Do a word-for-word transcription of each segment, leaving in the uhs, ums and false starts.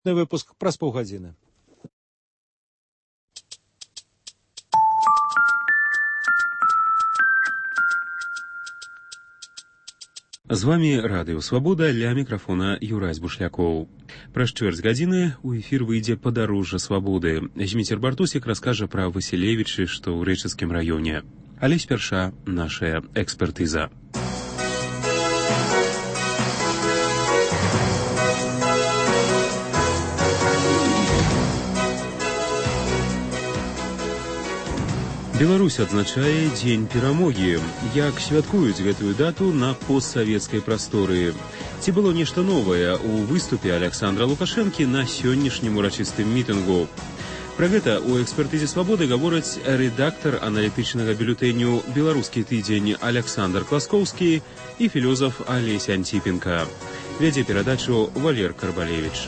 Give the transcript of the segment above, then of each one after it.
Выпуск праз паўгадзіны. З вами Радыё Свабода, ля мікрафона Юрась Бушлякоў. Праз чвэрць гадзіны ў эфір выйдзе падарожжа свабоды. Зміцер Бартусік раскажа пра Васілевічы, што ў Рэчыцкім раёне. Але спярша нашая экспертыза. Беларусь адзначае Дзень перамогі. Як святкуюць гэтую дату на постсавецкай прасторы? Ці было нешта новае ў выступе Аляксандра Лукашэнкі на сённяшнім урачыстым мітынгу? Пра гэта ў экспертызе свабоды гавораць рэдактар аналітычнага бюлетэню «Беларускі тыдзень» Аляксандр Класкоўскі і філёзаф Алеся Антіпенка. Вядзе перадачу Валер Карбалевіч.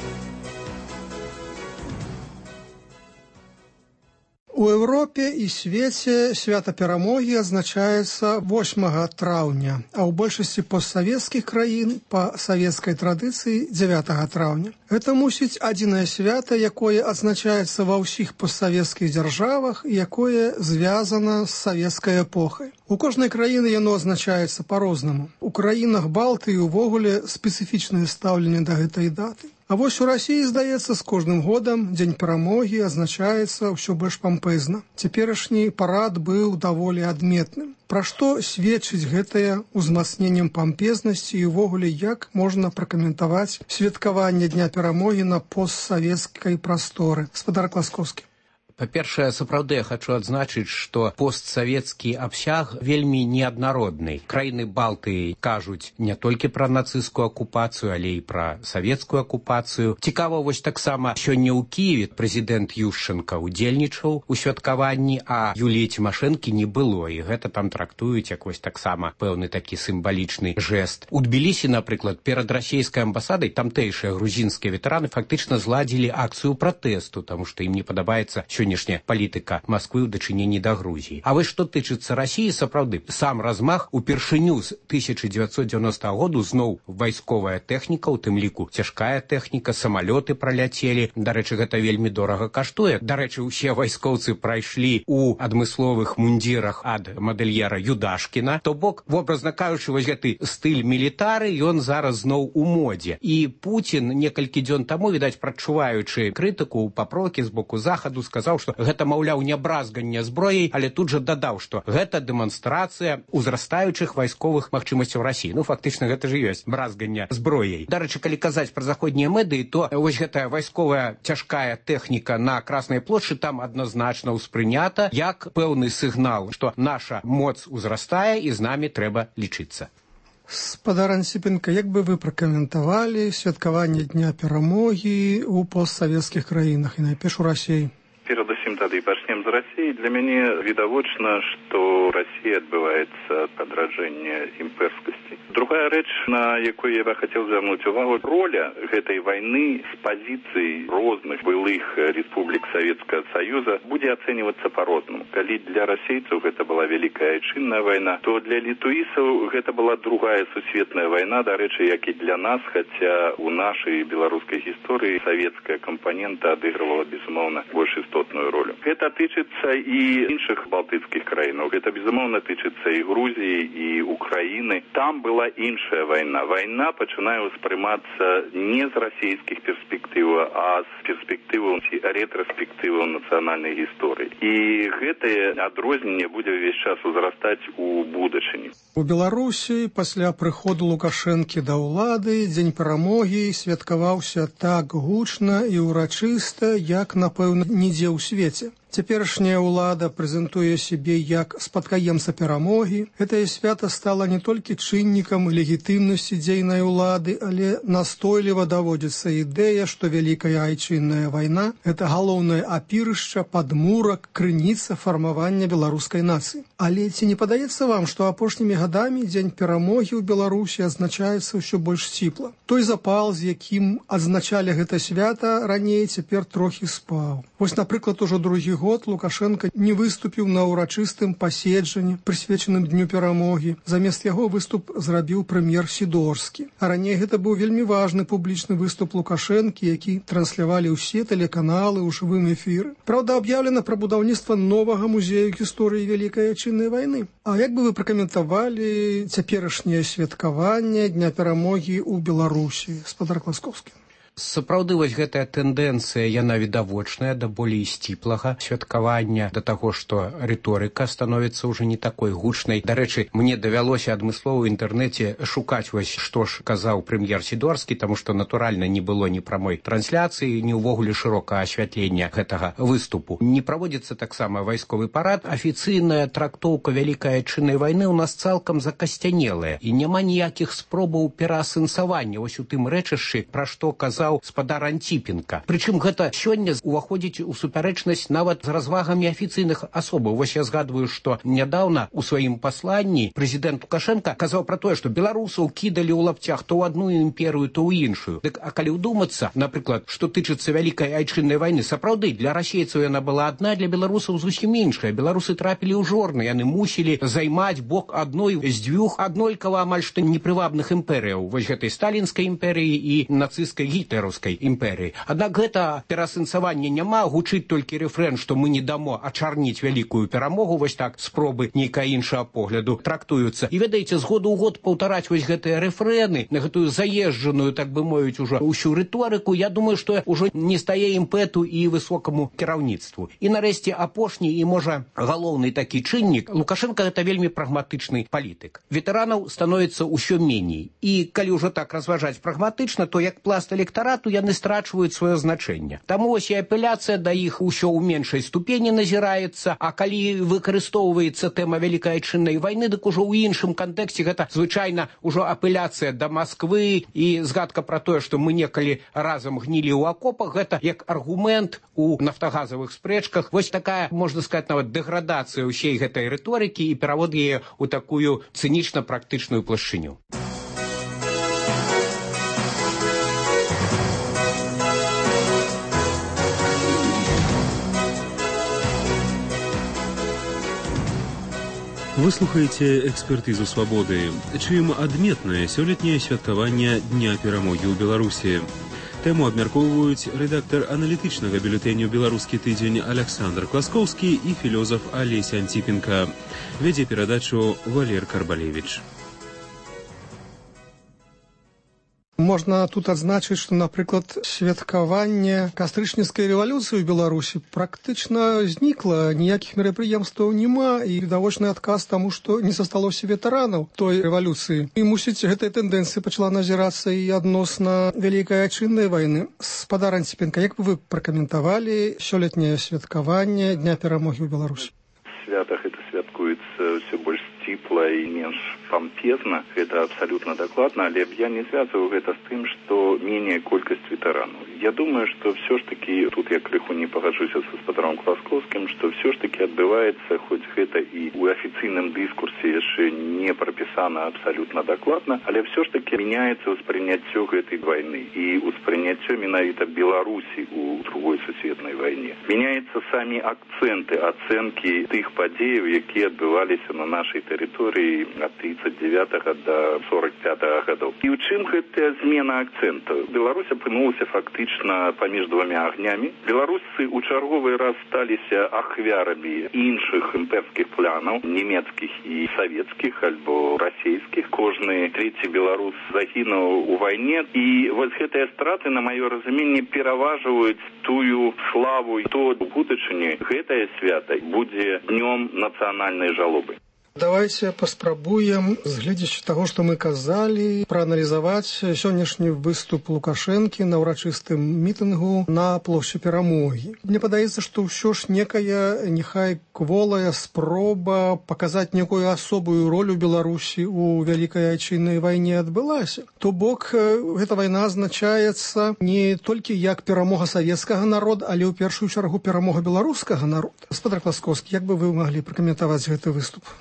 У Еўропе і свеце свята перамогі адзначаецца восьмага траўня, а ў большасці постсавецкіх краін па савецкай традыцыі дзявятага траўня. Гэта мусіць адзінае свята, якое адзначаецца ва ўсіх постсавецкіх дзяржавах і якое звязана з савецкай эпохай. У кожнай краіны яно адзначаецца па-рознаму. У краінах Балтыі ўвогуле спецыфічнае стаўленне да гэтай даты. А вось у Расіі, здаецца, з кожным годам Дзень перамогі адзначаецца ўсё больш пампэзна. Цяперашні парад быў даволі адметным. Пра што сведчыць гэтае ўзмацненнем пампезнасці і ўвогуле як можна пракаментаваць святкаванне Дня перамогі на постсавецкай прасторы? Гаспадар Класкоўскі. Па-першае, сапраўды я хачу адзначыць, што постсавецкі абсяг вельмі неаднародны. Краіны Балтыі кажуць не толькі пра нацысцкую акупацыю, але і пра савецкую акупацыю. Цікава, вось таксама сёння ў Кіеве прэзідэнт Юшчэнка ўдзельнічаў у святкаванні, а Юліі Цімашэнкі не было, і гэта там трактуюць як вось таксама пэўны такі сімвалічны жэст. У Тбілісі, напрыклад, перад расійскай амбасадай тамтэйшыя грузінскія ветэраны фактычна зладзілі акцыю пратэсту, таму што ім не падабаецца сённяшняя палітыка Масквы ў дачыненні да Грузіі. А вось што тычыцца Расіі, сапраўды, сам размах упершыню з тысяча дзевяцьсот дзевяностага году зноў вайсковая тэхніка, у тым ліку цяжкая тэхніка, самалёты праляцелі. Дарэчы, гэта вельмі дорага каштуе. Дарэчы, усе вайскоўцы прайшлі у адмысловых мундзірах ад мадэльера Юдашкіна. То бок, вобразна кажучы, вось гэты стыль мілітары, ён зараз зноў у модзе. І Пуцін некалькі дзён таму, відаць, прачуваючы крытыку, папрокі з боку захаду, сказаў, што гэта, маўляў, не бразганне зброяй, але тут жа дадаў, што гэта дэманстрацыя узрастаючых вайсковых магчымасцяў Расіі. Ну, фактычна, гэта ж ёсць бразганне зброяй. Дарэчы, калі казаць пра заходнія медыі, то вось гэтая вайсковая цяжкая тэхніка на Краснай плошчы там адназначна ўспрынята як пэўны сігнал, што наша моц узрастае і з намі трэба лічыцца. Гаспадар Антіпенка, як бы вы пракаментавалі святкаванне Дня перамогі ў постсавецкіх краінах і найперш у Расіі? Перадусім тады пачнем з Расіі. Для мяне відавочна, што Расія адбываецца адраджэнне імперскасці. Другая рэч, на якую я бы хацеў звярнуць увагу, роля гэтай вайны з пазіцый розных былых рэспублік Савецкага Саюза будзе ацэньвацца па-рознаму. Калі для расейцаў гэта была вялікая айчынная вайна, то для літуісаў гэта была другая сусветная вайна, дарэчы, як і для нас, хаця у нашай беларускай гісторыі савецкая кампанента адыгрывала, безумоўна, больш істотную ролю. Гэта тычыцца і іншых балтыцкіх краінаў. Гэта, безумоўна, тычыцца і Грузіі, і Украіны. Там была іншая вайна. Вайна пачынае ўспрымацца не з расійскіх перспектыў, а з перспектываў ці рэтраспектываў нацыянальнай гісторыі. І гэтае адрозненне будзе ўвесь час узрастаць у будучыні. У Беларусі пасля прыходу Лукашэнкі да ўлады Дзень перамогі святкаваўся так гучна і ўрачыста, як, напэўна, нідзе ў свеце. Цяперашняя ўлада прэзентуе сябе як спадкаемца перамогі. Гэтае свята стала не толькі чыннікам легітымнасці дзейнай улады, але настойліва даводзіцца ідэя, што вялікая айчынная вайна – гэта галоўнае апірышча, падмурак, крыніца фармавання беларускай нацыі. Але ці не падаецца вам, што апошнімі гадамі Дзень перамогі ў Беларусі адзначаецца ўсё больш сціпла? Той запал, з якім адзначалі гэта свята раней, цяпер трохі спаў. Вось, напрыклад, ужо другі год Лукашенко не выступіў на ўрачыстым паседжанні, прысвечаным дню перамогі. Замест яго выступ зрабіў прэм'ер Сідорскі. А раней гэта быў вельмі важны публічны выступ Лукашэнкі, які транслявалі ўсе тэлеканалы ў жывым эфіры. Праўда, аб'яўлена пра будаўніцтва новага музею гісторыі Вялікай Айчыннай вайны. А як бы вы пракаментавалі цяперашняе святкаванне Дня перамогі ў Беларусі, спадар Класкоўскі? Сапраўды, вось гэтая тэндэнцыя, яна відавочная да болей сціплага святкавання, да таго, што рыторыка становіцца ўжо не такой гучнай. Дарэчы, мне давялося адмыслова ў інтэрнэце шукаць вось, што ж казаў прэм'ер Сідорскі, таму што, натуральна, не было ні прамой трансляцыі, ні ўвогуле шырокага асвятлення гэтага выступу. Не праводзіцца таксама вайсковы парад. Афіцыйная трактоўка Вялікай Айчыннай вайны ў нас цалкам закасцянелая, і няма ніякіх спробаў пераасэнсавання вось у тым рэчышчы, пра што казаў спадар Антіпенка. Прычым гэта сёння уваходзіць у супярэчнасць нават з развагамі афіцыйных асобаў. Вось я згадваю, што нядаўна у сваім пасланні прэзідэнт Лукашенка казаў пра тое, што беларусаў кідалі ў лапцях то ў адну імперыю, то ў іншую. Дык, а калі ўдумацца, напрыклад, што тычыцца Вялікай Айчыннай вайны, сапраўды, для расейцаў яна была адна, для беларусаў зусім іншая. Беларусы трапілі ў жорны, яны мусілі займаць бок адной з дзвюх аднолькава амаль што непрывабных імперыяў. Вось гэтай сталінскай імперыі і нацысцкай гітлераўскай імперыі. Аднак гэта пераасэнсаванне няма, гучыць толькі рэфрэн, што мы не дамо ачарніць вялікую перамогу, вось так спробы нейкага іншага погляду трактуюцца. І ведаеце, з году ў год паўтараць вось гэтыя рэфрэны, на гэтую заезджаную, так бы мовіць, ужо ўсю рыторыку, я думаю, што ўжо не стае імпэту і высокаму кіраўніцтву. І нарэшце апошні і, можа, галоўны такі чыннік, Лукашенка гэта вельмі прагматычны палітык. Ветэранаў становіцца ўсё меней. І калі ўжо так разважаць прагматычна, то як пласт электарату яны страчваюць сваё значэнне. Таму ось і апеляцыя да іх усё ў меншай ступені назіраецца, а калі выкарыстоўваецца тэма Вялікай Айчыннай вайны, дык ужо ў іншым кантэксце гэта звычайна ўжо апеляцыя да Масквы і згадка пра тое, што мы некалі разам гнілі ў акопах, гэта як аргумент у нафтагазавых спрэчках. Вось такая, можна сказаць, нават дэградацыя ўсей гэтай рыторыкі і перавод яе ў такую цынічна-практычную плашчыню. Вы слухаеце экспертызу свабоды. Чым адметнае сёлетняе святкаванне Дня перамогі ў Беларусі? Тэму абмяркоўваюць рэдактар аналітычнага бюлетэню «Беларускі тыдзень» Александр Класкоўскі і філёзаф Алесь Антіпенка. Вядзе перадачу Валер Карбалевіч. Можна тут адзначыць, што, напрыклад, святкаванне кастрычніцкай рэвалюцыі ў Беларусі практычна знікла, ніякіх мерапрыемстваў няма, і відавочны адказ таму, што не засталося ветэранаў той рэвалюцыі. І, мусіць, гэтая тэндэнцыя пачала назірацца і адносна Вялікай Айчыннай вайны. Спадар Антіпенка, як бы вы пракаментавалі сёлетняе святкаванне Дня перамогі ў Беларусі? Свята гэта святкуецца ўсё больш сціпла і менш пампезна, гэта абсалютна дакладна, але я не звязываю гэта з тым, што менее колькасць ветэранаў. Я думаю, што все ж таки, тут я крыху не пагаджуся са спадаром Класкоўскім, што все ж таки адбываецца, хоць гэта і ў афіцыйным дыскурсе яшчэ не прапісана абсалютна дакладна, але все ж таки мяняецца ўспрыняццё гэтай вайны і ўспрыняццё менавіта Беларусі ў другой сусветнай вайне. Мяняецца самі акцэнты, ацэнкі тых падзеяў, якія адбываліся на нашай тэрыторыі ад тридцать девятого до сорок пятого гадоў. І ў чым гэтая змена акцэнтаў? Беларусь апынулася фактычна паміж двумя агнямі. Беларусы ў чарговы раз сталіся ахвярамі іншых імперскіх планаў, нямецкіх і савецкіх альбо расійскіх. Кожны трэці беларус загінуў у вайне, і вось гэтыя страты, на маё разуменне, пераважваюць тую славу, і то ў будучыні гэтае свята будзе днём нацыянальнай жалобы. Давайте паспрабуем, згледзячы таго, што мы казалі, прааналізаваць сённяшні выступ Лукашэнкі на ўрачыстым мітынгу на плошчы Перамогі. Мне падаецца, што ўсё ж некая, няхай кволая спроба паказаць некую асобую ролю Беларусі ў Вялікай Айчыннай вайне адбылася. То бок, гэта вайна азначаецца не толькі як перамога савецкага народа, але ў першую чаргу перамога беларускага народа. Спадар Класкоўскі, як бы вы маглі пракаментаваць гэты выступ?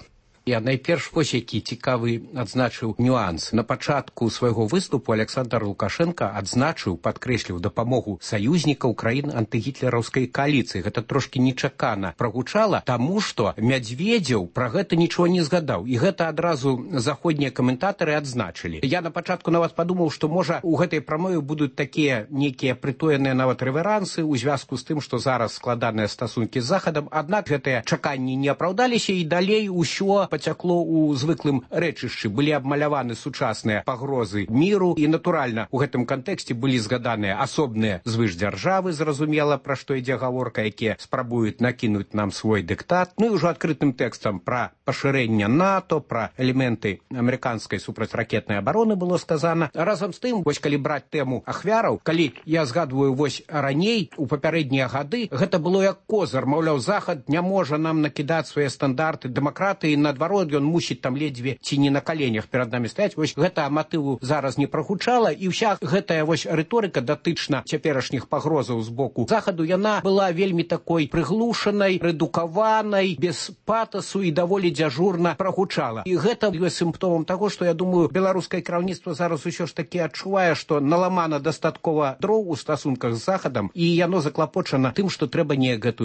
Я найперш вось які цікавы адзначыў нюанс. На пачатку свайго выступу Александр Лукашенко адзначыў, падкрэсліў дапамогу саюзнікаў краін антыгітлераўскай кааліцыі. Гэта трошкі нечакана прагучала, таму што Мядзведзеў пра гэта нічого не згадаў. І гэта адразу заходнія каментатары адзначылі. Я на пачатку нават падумаў, што можа у гэтай прамове будуць такія нейкія прытоеныя нават рэверансы ў звязку з тым, што зараз складаныя стасункі з Захадам, аднак гэтыя чаканні не апраўдаліся і далей усё пацякло ў звыклым рэчышчы. Былі абмаляваны сучасныя пагрозы міру і, натуральна, у гэтым кантэксце былі згаданыя асобныя звышдзяржавы, зразумела, пра што ідзе гаворка, якія спрабуюць накінуць нам свой дыктат. Ну і ўжо адкрытым тэкстам пра пашырэнне НАТО, пра элементы амерыканскай супрацьракетнай абароны было сказана. Разам з тым, вось калі браць тэму ахвяраў, калі я згадваю вось раней, у папярэднія гады, гэта было як козыр, маўляў, Захад не можа нам накідаць свае стандарты дэмакратыі, наадварот, ён мусіць там ледзьве ці не на каленях перад намі стаяць. Вось гэта матыву зараз не прагучала, і ўся гэтая вось рыторыка датычна цяперашніх пагрозаў з боку Захаду, яна была вельмі такой прыглушанай, рэдукаванай, без патасу і даволі дзяжурна прагучала. І гэта ёсць сімптомам таго, што, я думаю, беларускае кіраўніцтва зараз усё ж такі адчувае, што наламана дастаткова дроў у стасунках з Захадам, і яно заклапочана тым, што трэба неяк гэтую